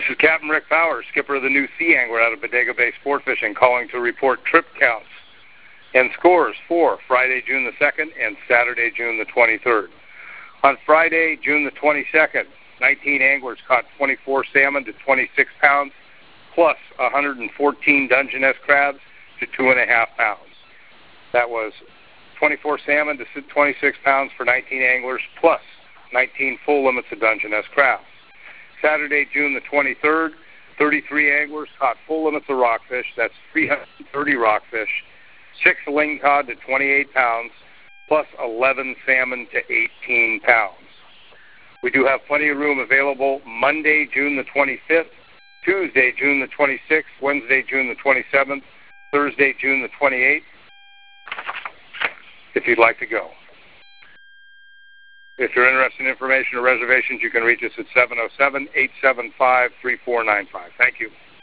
This is Captain Rick Powers, skipper of the New Sea Angler out of Bodega Bay Sport Fishing, calling to report trip counts and scores for Friday, June the 2nd and Saturday, June the 23rd. On Friday, June the 22nd, 19 anglers caught 24 salmon to 26 pounds, plus 114 Dungeness crabs to 2.5 pounds. That was 24 salmon to 26 pounds for 19 anglers, plus 19 full limits of Dungeness crabs. Saturday, June the 23rd, 33 anglers caught full limits of rockfish. That's 330 rockfish, 6 lingcod to 28 pounds, plus 11 salmon to 18 pounds. We do have plenty of room available Monday, June the 25th, Tuesday, June the 26th, Wednesday, June the 27th, Thursday, June the 28th, if you'd like to go. If you're interested in information or reservations, you can reach us at 707-875-3495. Thank you.